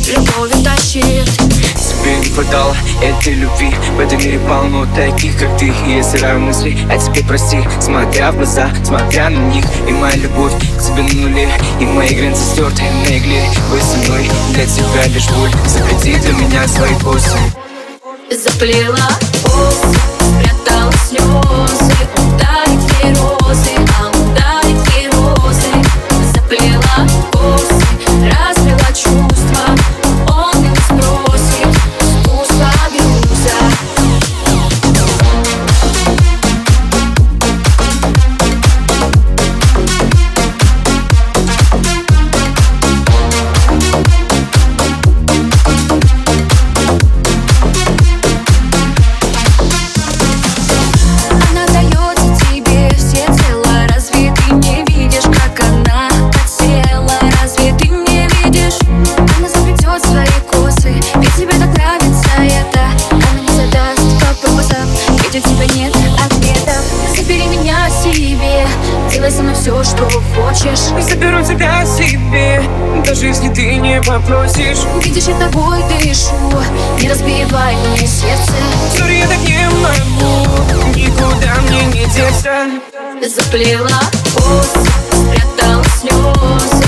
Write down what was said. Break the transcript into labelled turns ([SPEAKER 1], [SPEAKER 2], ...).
[SPEAKER 1] любовью тащит.
[SPEAKER 2] Тебе не хватало этой любви. В этом мире полно таких, как ты. И я стираю мысли о тебе, прости. Смотря в глаза, смотря на них. И моя любовь к тебе на нуле. И мои границы стерты на игле. Будь со мной, для тебя лишь боль. Заплети для меня свои косы.
[SPEAKER 1] Заплела косы, спрятала слезы. Ударит ей розы, ударит ей розы. Заплела косы, разбила чувства. Он не спросит, искусство абьюза. Тебя нет ответов. Забери меня себе, делай со мной все, что хочешь.
[SPEAKER 2] Заберу тебя себе, даже если ты не попросишь.
[SPEAKER 1] Видишь, я тобой дышу, не разбивай мне сердце.
[SPEAKER 2] Сори, я так не могу, никуда мне не деться.
[SPEAKER 1] Заплела косы, спрятала слезы.